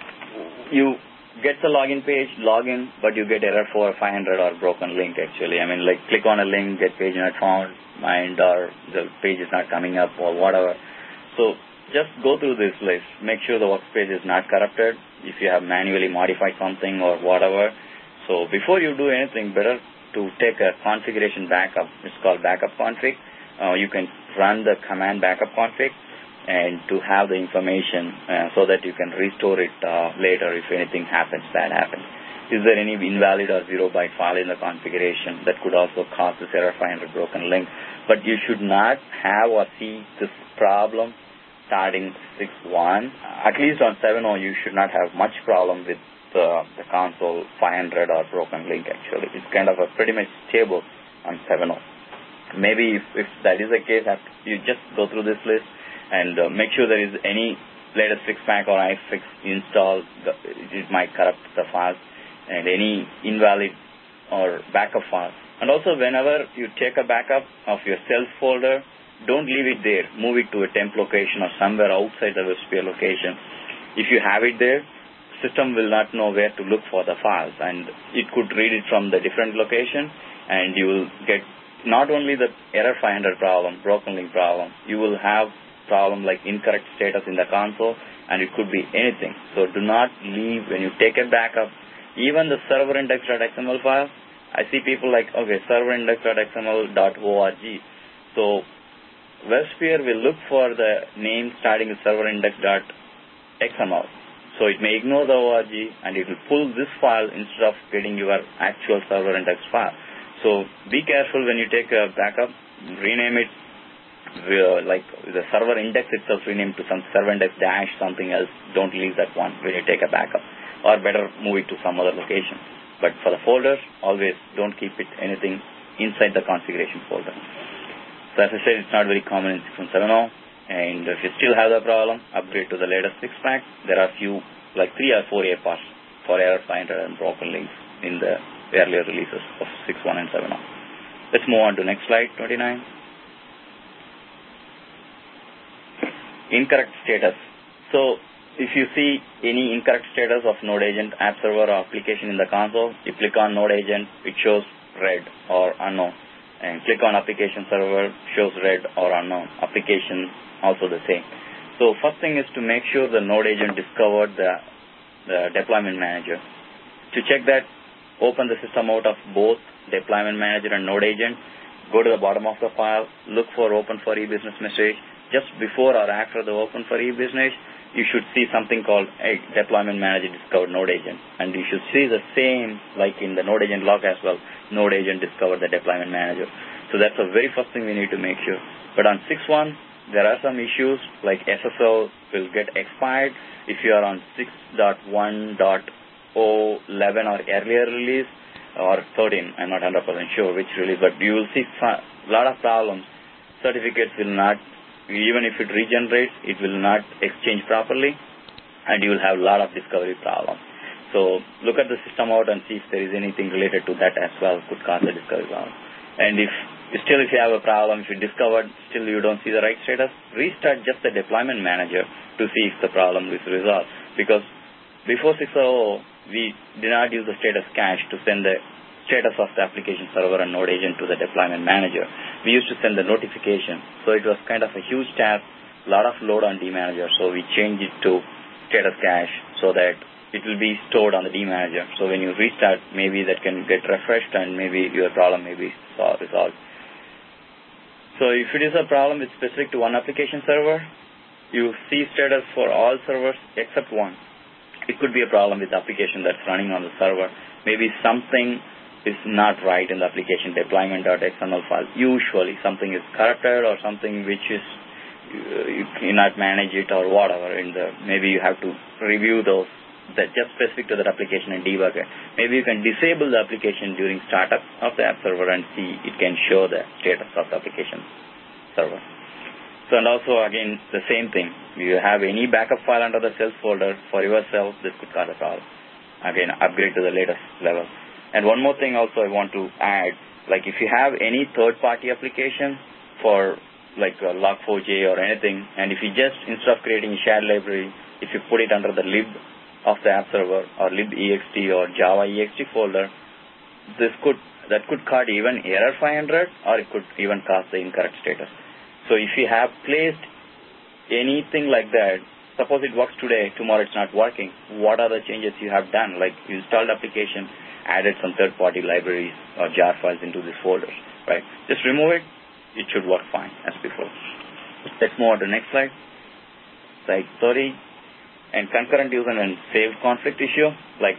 You get the login page, login, but you get error for five hundred or broken link actually. I mean, like click on a link, get page not found, and or the page is not coming up or whatever. So just go through this list. Make sure the workspace is not corrupted if you have manually modified something or whatever. So before you do anything, better to take a configuration backup. It's called backup config. Uh, you can run the command backup config and to have the information uh, so that you can restore it uh, later if anything happens, bad happens. Is there any invalid or zero byte file in the configuration that could also cause this error five hundred broken link? But you should not have or see this problem starting six one. At least on seven oh, you should not have much problem with uh, the console five hundred or broken link actually. It's kind of a pretty much stable on seven oh. Maybe if, if that is the case, you just go through this list and uh, make sure there is any latest fix pack or iFix installed. It might corrupt the files and any invalid or backup files. And also whenever you take a backup of your self folder, don't leave it there. Move it to a temp location or somewhere outside the WebSphere location. If you have it there, system will not know where to look for the files, and it could read it from the different location, and you will get not only the error five hundred problem, broken link problem, you will have problem like incorrect status in the console, and it could be anything. So do not leave when you take a backup. Even the server index dot X M L file, I see people like, okay, server index dot X M L dot org. So WebSphere will look for the name starting with server index dot X M L. So it may ignore the org and it will pull this file instead of getting your actual server index file. So be careful when you take a backup, rename it uh, like the server index itself, rename to some server index dash something else. Don't leave that one when you take a backup, or better move it to some other location. But for the folders, always don't keep it anything inside the configuration folder. So as I said, it's not very common in six one seven zero, and if you still have the problem, upgrade to the latest six pack. There are few, like three or four A P As for error five hundred and broken links in the earlier releases of six one and seven zero. Let's move on to next slide, twenty-nine. Incorrect status. So if you see any incorrect status of Node Agent, App Server, or application in the console, you click on Node Agent, it shows red or unknown. And click on Application Server, shows red or unknown. Application, also the same. So first thing is to make sure the Node Agent discovered the, the deployment manager. To check that, open the system out of both deployment manager and Node Agent. Go to the bottom of the file, look for Open for eBusiness message. Just before or after the Open for eBusiness, you should see something called a deployment manager discovered Node Agent. And you should see the same like in the Node Agent log as well. Node Agent discovered the deployment manager. So that's the very first thing we need to make sure. But on six one, there are some issues like S S L will get expired if you are on six point one point zero eleven or earlier release, or thirteen. I'm not one hundred percent sure which release, but you will see a lot of problems. Certificates will not, even if it regenerates, it will not exchange properly, and you will have a lot of discovery problems. So look at the system out and see if there is anything related to that as well, could cause a discovery problem. And if still if you have a problem, if you discovered still you don't see the right status, restart just the deployment manager to see if the problem is resolved. Because before six point oh, we did not use the status cache to send the status of the application server and node agent to the deployment manager. We used to send the notification. So it was kind of a huge task, a lot of load on dmanager. So we changed it to status cache so that it will be stored on the dmanager. So when you restart, maybe that can get refreshed and maybe your problem may be resolved. So if it is a problem it's specific to one application server, you see status for all servers except one. It could be a problem with the application that's running on the server. Maybe something is not right in the application deployment.xml file. Usually something is corrupted or something which is uh, you cannot manage it or whatever. In the maybe you have to review those that just specific to that application and debug it. Maybe you can disable the application during startup of the app server and see it can show the status of the application server. So and also again the same thing. You have any backup file under the sales folder for yourself, this could cause a problem. Again, upgrade to the latest level. And one more thing also I want to add, like if you have any third-party application for like uh, log four j or anything, and if you just, instead of creating a shared library, if you put it under the lib of the app server or libext or java ext folder, this could, that could cause even error five hundred or it could even cause the incorrect status. So if you have placed anything like that, suppose it works today, tomorrow it's not working, what are the changes you have done? Like you installed application, added some third-party libraries or jar files into this folder, right? Just remove it, it should work fine as before. Let's move on to the next slide. Slide thirty. And concurrent use and save conflict issue, like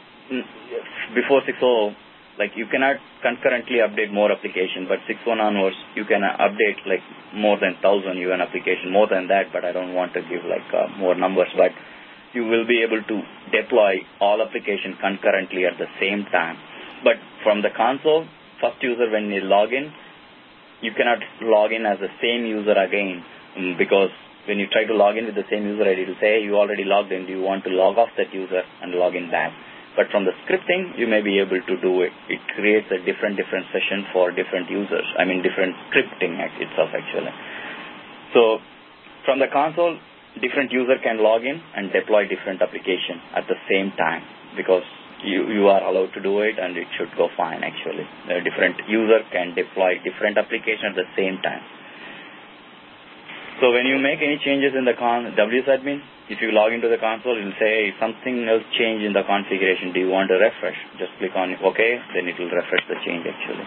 before six point oh, like you cannot concurrently update more application, but six point one onwards, you can update like more than one thousand U N application, more than that, but I don't want to give like uh, more numbers, but you will be able to deploy all application concurrently at the same time. But from the console, first user when they log in, you cannot log in as the same user again um, because when you try to log in with the same user I D, it will say, hey, you already logged in. Do you want to log off that user and log in back? But from the scripting, you may be able to do it. It creates a different, different session for different users. I mean, different scripting itself, actually. So from the console, different user can log in and deploy different application at the same time because you, you are allowed to do it and it should go fine, actually. A different user can deploy different application at the same time. So when you make any changes in the con W S admin, if you log into the console, it will say, hey, something else changed in the configuration. Do you want to refresh? Just click on OK, then it will refresh the change actually.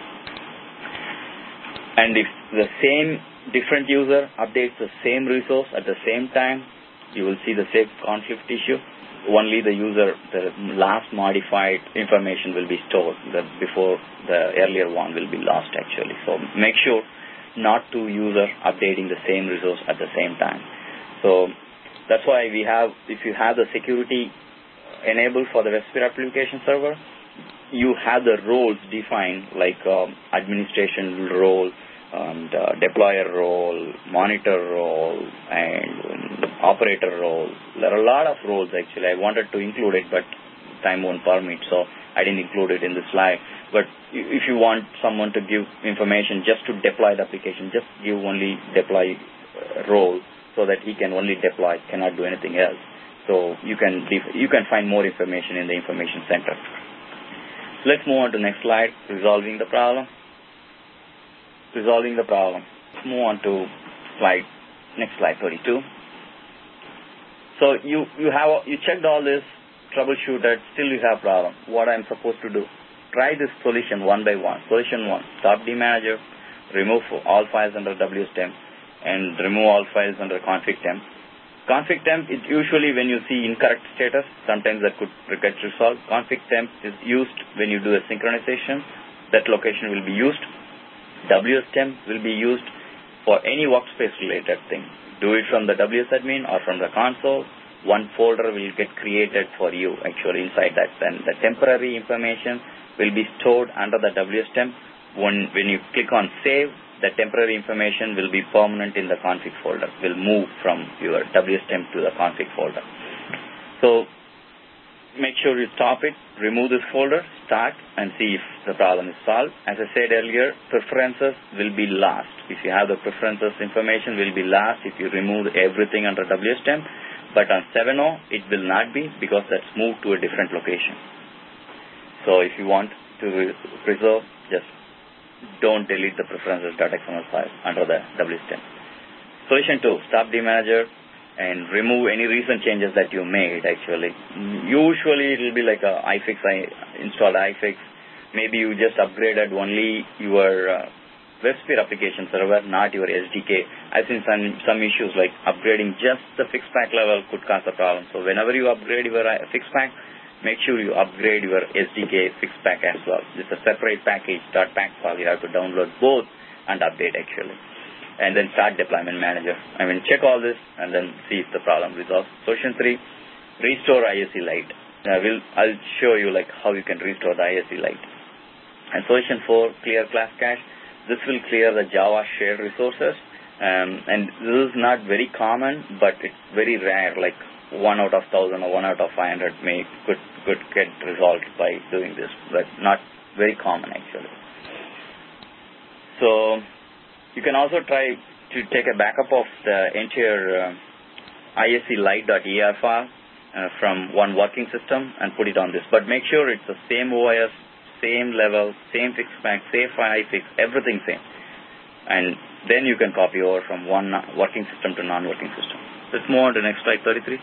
And if the same different user updates the same resource at the same time, you will see the same conflict issue. Only the user, the last modified information will be stored. The before the earlier one will be lost actually. So make sure not two users updating the same resource at the same time. So that's why we have, if you have the security enabled for the WebSphere application server, you have the roles defined like um, administration role, and uh, deployer role, monitor role, and um, operator role. There are a lot of roles actually. I wanted to include it, but time won't permit, so I didn't include it in the slide. But if you want someone to give information just to deploy the application, just give only deploy role so that he can only deploy, cannot do anything else. So you can you can find more information in the information center. So let's move on to the next slide, resolving the problem. Resolving the problem. Let's move on to slide, next slide, thirty-two. So you, you have you checked all this, troubleshooted, still you have problem. What I'm supposed to do? Try this solution one by one. Solution one, stop dmanager, remove all files under W S temp, and remove all files under config temp. Config temp is usually when you see incorrect status, sometimes that could get resolved. Config temp is used when you do a synchronization. That location will be used. W S temp will be used for any workspace related thing. Do it from the W S admin or from the console. One folder will get created for you actually inside that. Then the temporary information will be stored under the W S temp. When, when you click on save, the temporary information will be permanent in the config folder, will move from your W S temp to the config folder. So make sure you stop it, remove this folder, start and see if the problem is solved. As I said earlier, preferences will be last. If you have the preferences information will be last if you remove everything under W S temp. But on seven point oh, it will not be because that's moved to a different location. So if you want to preserve, just don't delete the preferences.xml file under the W S ten. Solution two, stop dmanager and remove any recent changes that you made actually. Usually it will be like a iFix, I installed iFix. Maybe you just upgraded only your uh, WebSphere application server, not your S D K. I've seen some, some issues like upgrading just the fixpack level could cause a problem. So whenever you upgrade your uh, fixpack, make sure you upgrade your S D K fixpack as well. It's a separate package, .pack file. You have to download both and update actually. And then start deployment manager. I mean, check all this and then see if the problem resolves. Solution three, restore I S C Lite. I will, I'll show you like how you can restore the I S C Lite. And solution four, clear class cache. This will clear the Java shared resources. Um, and this is not very common, but it's very rare, like one out of thousand or one out of five hundred may could, could get resolved by doing this, but not very common actually. So you can also try to take a backup of the entire uh, I S C Lite.er file uh, from one working system and put it on this. But make sure it's the same O S, same level, same fixpack, same iFix, everything same. And then you can copy over from one working system to non-working system. Let's move on to next slide, thirty-three.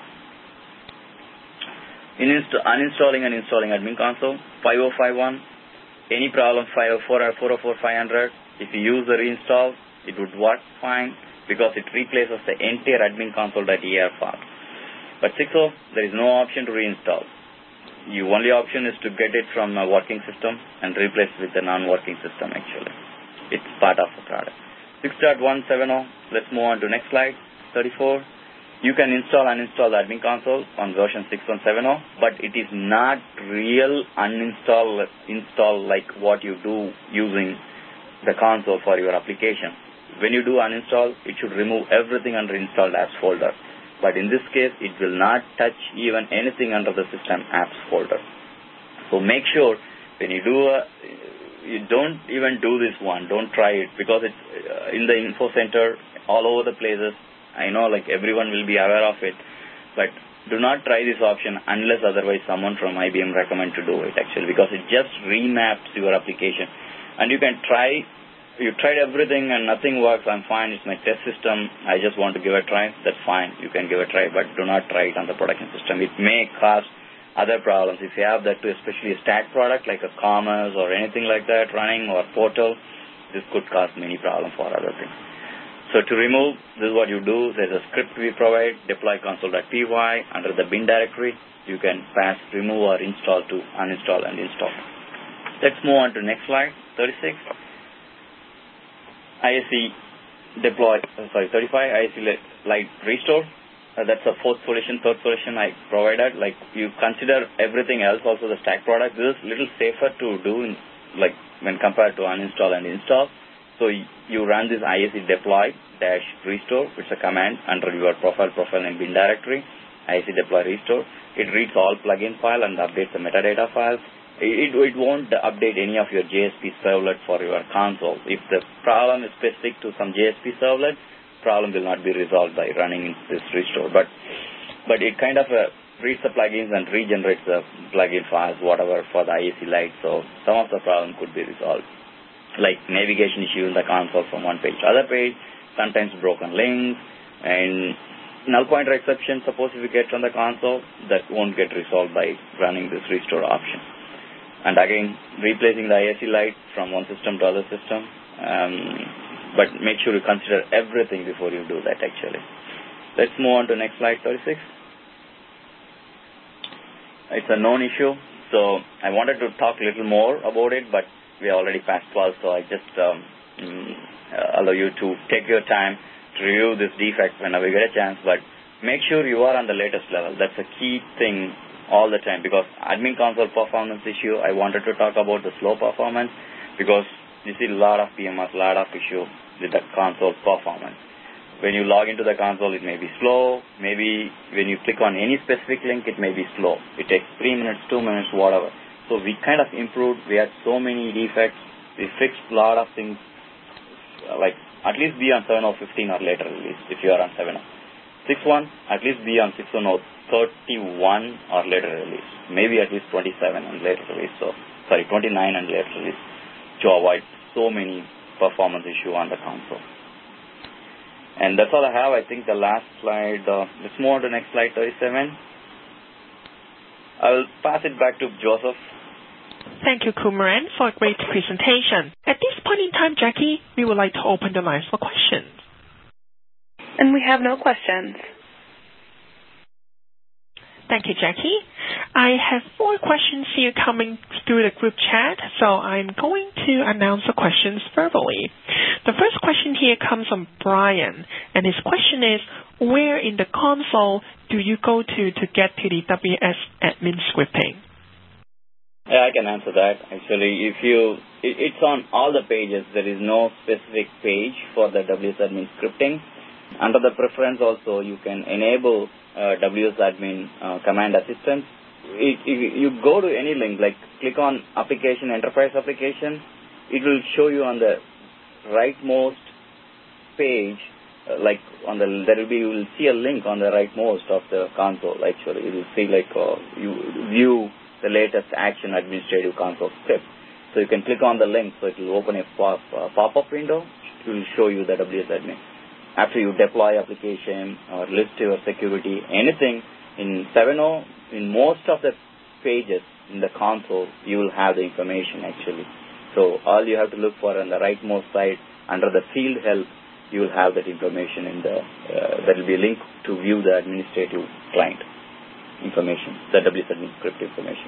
In inst- uninstalling and installing admin console, five oh five one, any problem, five oh four or four oh four five hundred, if you use the reinstall, it would work fine because it replaces the entire admin console.er file. But six point oh, there is no option to reinstall. Your only option is to get it from a working system and replace it with a non-working system actually. It's part of the product. six point one seven oh, let's move on to next slide, thirty-four. You can install and uninstall the admin console on version six point seven oh, but it is not real uninstall install like what you do using the console for your application. When you do uninstall, it should remove everything under installed apps folder. But in this case, it will not touch even anything under the system apps folder. So make sure when you do a, you don't even do this one. Don't try it because it's uh, in the info center all over the places. I know like everyone will be aware of it, but do not try this option unless otherwise someone from I B M recommend to do it actually, because it just remaps your application. And you can try, you tried everything and nothing works, I'm fine, it's my test system, I just want to give a try, that's fine, you can give a try, but do not try it on the production system. It may cause other problems. If you have that too, especially a stack product like a commerce or anything like that running or portal, this could cause many problems for other things. So to remove, this is what you do. There's a script we provide, deploy console.py. Under the bin directory, you can pass remove or install to uninstall and install. Let's move on to next slide, thirty-six. I S C deploy, uh, sorry, thirty-five, I S C Lite restore. Uh, that's a fourth solution, third solution I provided. Like you consider everything else, also the stack product. This is a little safer to do in, like when compared to uninstall and install. So you run this I S C deploy dash restore, which is a command under your profile, profile and bin directory. I S C deploy restore. It reads all plugin file and updates the metadata files. It, it won't update any of your J S P servlet for your console. If the problem is specific to some J S P servlet, problem will not be resolved by running this restore. But but it kind of uh, reads the plugins and regenerates the plugin files, whatever, for the I S C Lite. So some of the problem could be resolved, like navigation issue in the console from one page to other page, sometimes broken links, and null pointer exception. Suppose if you get from the console, that won't get resolved by running this restore option. And again, replacing the I S C Lite from one system to other system. Um, but make sure you consider everything before you do that actually. Let's move on to next slide, thirty-six. It's a known issue, so I wanted to talk a little more about it, but we are already past twelve, so I just um, allow you to take your time to review this defect whenever you get a chance, but make sure you are on the latest level. That's a key thing all the time, because admin console performance issue, I wanted to talk about the slow performance, because you see a lot of P M S, a lot of issue with the console performance. When you log into the console, it may be slow. Maybe when you click on any specific link, it may be slow. It takes three minutes, two minutes, whatever. So we kind of improved. We had so many defects. We fixed a lot of things, like at least be on seven point oh fifteen or later release if you are on seven point oh. six point one, at least be on six point one or thirty-one or later release. Maybe at least twenty-seven and later release. So, sorry, twenty-nine and later release to avoid so many performance issues on the console. And that's all I have. I think the last slide, uh, let's move on to the next slide, thirty-seven. I'll pass it back to Joseph. Thank you, Kumaran, for a great presentation. At this point in time, Jackie, we would like to open the lines for questions. And we have no questions. Thank you, Jackie. I have four questions here coming through the group chat, so I'm going to announce the questions verbally. The first question here comes from Brian, and his question is, where in the console do you go to to get to the W S admin scripting? Yeah, I can answer that. Actually, if you, it, it's on all the pages. There is no specific page for the W S admin scripting. Under the preference also, you can enable uh, W S admin uh, command assistance. If, if you go to any link, like click on application, enterprise application, it will show you on the rightmost page, uh, like on the, there will be, you will see a link on the rightmost of the console. Actually, you will see like uh, you view the latest action administrative console script. So you can click on the link, so it will open a pop, uh, pop-up window. It will show you the W S admin. After you deploy application or list your security, anything in seven point oh, in most of the pages in the console, you will have the information actually. So all you have to look for on the rightmost side, under the field help, you will have that information in the, uh, there will be a link to view the administrative client information, the W S admin script information.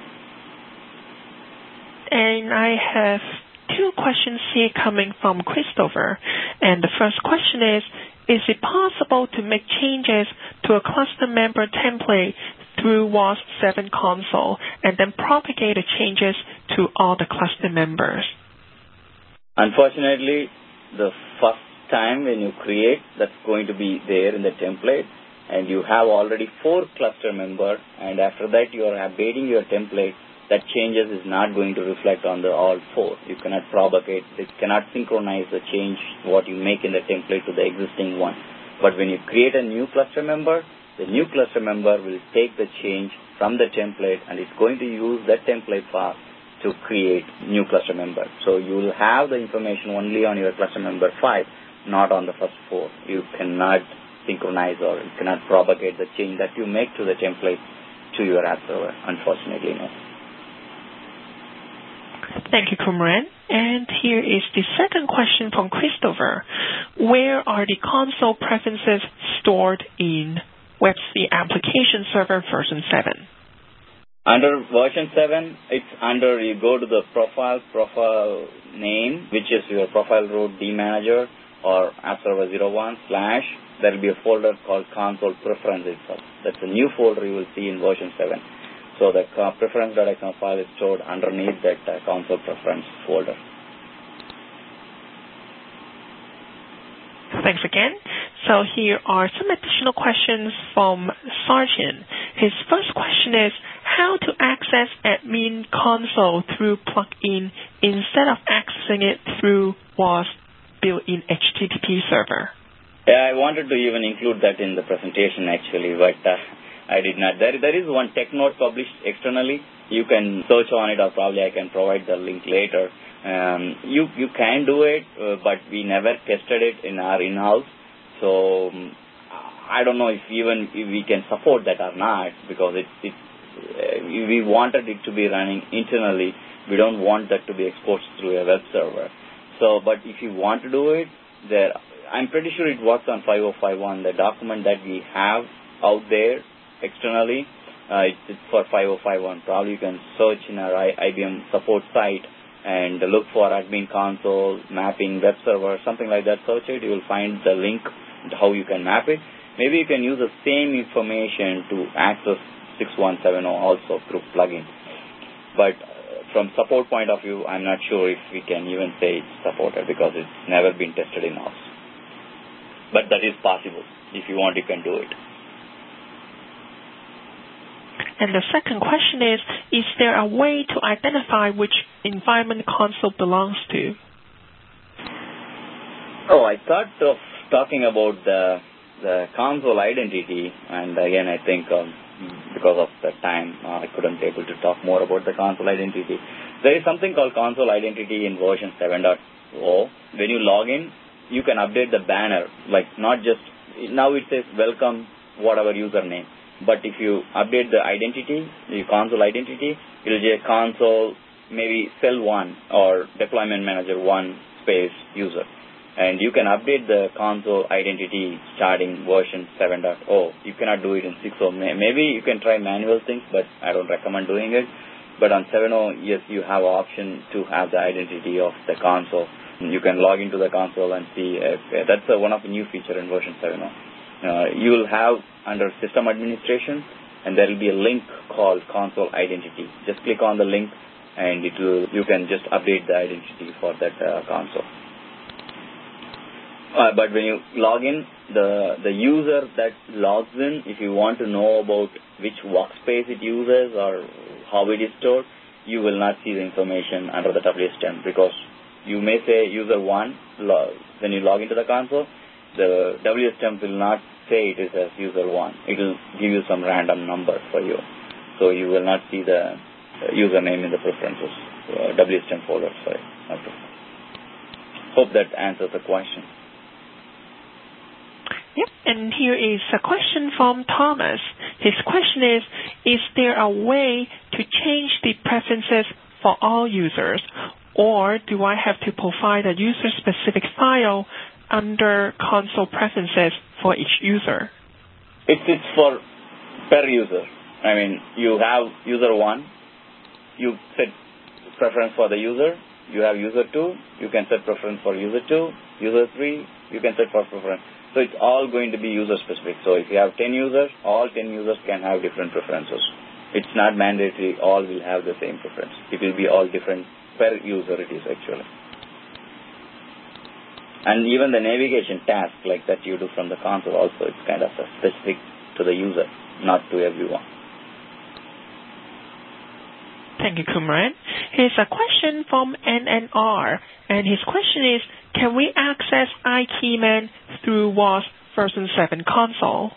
And I have two questions here coming from Christopher. And the first question is, is it possible to make changes to a cluster member template through W A S seven console and then propagate the changes to all the cluster members? Unfortunately, the first time when you create, that's going to be there in the template, and you have already four cluster members, and after that you are updating your template, that changes is not going to reflect on the all four. You cannot propagate, it cannot synchronize the change what you make in the template to the existing one. But when you create a new cluster member, the new cluster member will take the change from the template and it's going to use that template file to create new cluster member. So you will have the information only on your cluster member five, not on the first four. You cannot synchronize or you cannot propagate the change that you make to the template to your app server, unfortunately, no. Thank you, Kumaran. And here is the second question from Christopher. Where are the console preferences stored in WebSphere Application Server version seven? Under version seven, it's under, you go to the profile, profile name, which is your profile root D manager or app server zero one slash, there will be a folder called console preference itself. That's a new folder you will see in version seven. So the uh, preference.xml file is stored underneath that uh, console preference folder. Thanks again. So here are some additional questions from Sargent. His first question is how to access admin console through plugin instead of accessing it through W A S built-in H T T P server. Yeah, I wanted to even include that in the presentation actually, but uh, I did not. There, there is one tech note published externally. You can search on it, or probably I can provide the link later. Um, you you can do it, uh, but we never tested it in our in-house. So um, I don't know if even if we can support that or not, because it, it uh, we wanted it to be running internally. We don't want that to be exported through a web server. So, but if you want to do it, there, I'm pretty sure it works on five point oh five point one. The document that we have out there externally, uh, it's, it's for five point oh five point one. Probably you can search in our I B M support site and look for admin console, mapping, web server, something like that. Search it. You will find the link to how you can map it. Maybe you can use the same information to access six one seven zero also through plugin. But from support point of view, I'm not sure if we can even say it's supported because it's never been tested in-house. But that is possible. If you want, you can do it. And the second question is, is there a way to identify which environment console belongs to? Oh, I thought of talking about the the console identity, and again, I think um, because of the time, uh, I couldn't be able to talk more about the console identity. There is something called console identity in version seven point oh. When you log in, you can update the banner, like not just, now it says welcome whatever username. But if you update the identity, the console identity, it will say console, maybe cell one or deployment manager one space user. And you can update the console identity starting version seven point oh. You cannot do it in six point oh. Maybe you can try manual things, but I don't recommend doing it. But on seven point oh, yes, you have an option to have the identity of the console. You can log into the console and see if, uh, that's uh, one of the new feature in version seven point oh. Uh, you will have under system administration, and there will be a link called console identity. Just click on the link, and it will, you can just update the identity for that uh, console. Uh, but when you log in, the the user that logs in, if you want to know about which workspace it uses or how it is stored, you will not see the information under the W S temp, because you may say user one, when you log into the console, the W S temp will not say it is as user one. It will give you some random number for you. So you will not see the uh, username in the preferences, uh, W S temp folder, sorry. Okay. Hope that answers the question. Yep, and here is a question from Thomas. His question is, is there a way to change the preferences for all users, or do I have to provide a user-specific file under console preferences for each user? It's, it's for per user. I mean, you have user one, you set preference for the user, you have user two, you can set preference for user two, user three, you can set for preference. So it's all going to be user specific. So if you have ten users, all ten users can have different preferences. It's not mandatory all will have the same preference. It will be all different per user it is actually. And even the navigation task like that you do from the console also, it's kind of specific to the user, not to everyone. Thank you, Kumaran. Here's a question from N N R, and his question is, can we access iKeyman through W A S version seven console?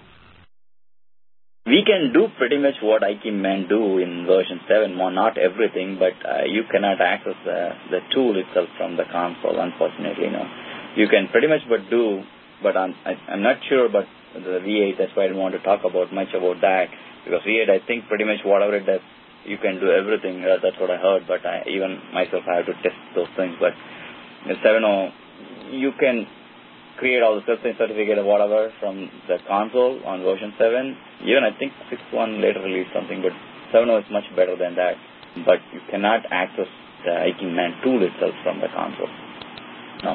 We can do pretty much what iKeyman do in version seven, well, not everything, but uh, you cannot access the, the tool itself from the console, unfortunately. You know. You can pretty much but do, but I'm, I, I'm not sure about the V eight, that's why I don't want to talk about much about that, because V eight, I think pretty much whatever it does, you can do everything, uh, that's what I heard, but I, even myself I have to test those things. But in seven point oh, you can create all the certificate or whatever from the console on version seven. Even I think six point one later released something, but seven point oh is much better than that. But you cannot access the iKeyman tool itself from the console. No.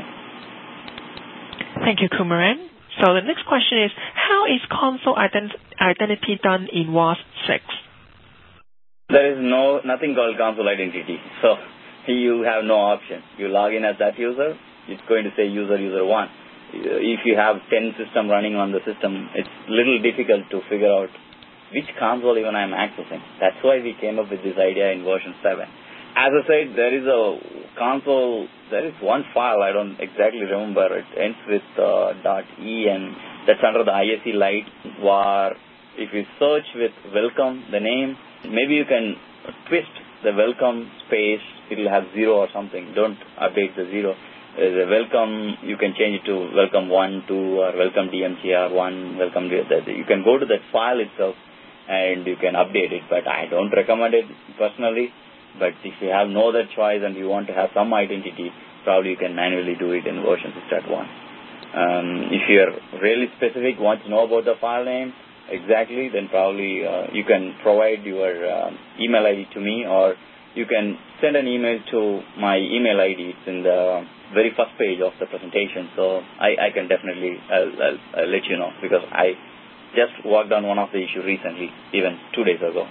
Thank you, Kumaran. So the next question is, how is console ident- identity done in W A S six? There is no nothing called console identity. So you have no option. You log in as that user, it's going to say user, user one. If you have ten systems running on the system, it's a little difficult to figure out which console even I'm accessing. That's why we came up with this idea in version seven. As I said, there is a console, there is one file, I don't exactly remember, it ends with uh, .en, that's under the I S E Lite, where if you search with welcome, the name, maybe you can twist the welcome space, it will have zero or something, don't update the zero. Uh, the welcome, you can change it to welcome one, two, or welcome D M C R one, welcome, you can go to that file itself and you can update it, but I don't recommend it personally. But if you have no other choice and you want to have some identity, probably you can manually do it in version six point one. Um, if you're really specific, want to know about the file name exactly, then probably uh, you can provide your uh, email I D to me, or you can send an email to my email I D. It's in the very first page of the presentation, so I, I can definitely I'll, I'll, I'll let you know, because I just worked on one of the issues recently, even two days ago.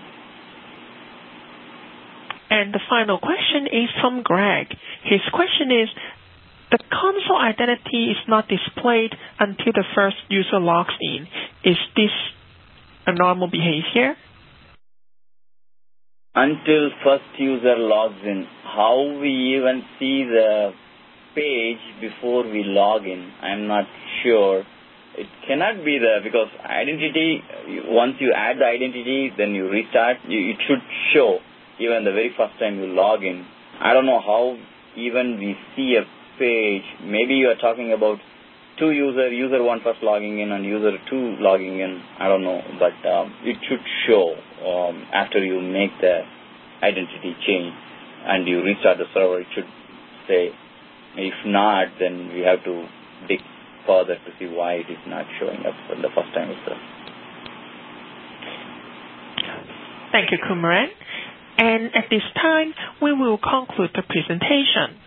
And the final question is from Greg. His question is, the console identity is not displayed until the first user logs in. Is this a normal behavior? Until first user logs in. How we even see the page before we log in, I'm not sure. It cannot be there because identity, once you add the identity, then you restart, you, it should show even the very first time you log in. I don't know how even we see a page, maybe you are talking about two user, user one first logging in and user two logging in, I don't know, but um, it should show um, after you make the identity change and you restart the server, it should say. If not, then we have to dig further to see why it is not showing up for the first time itself. Thank you, Kumaran. And at this time, we will conclude the presentation.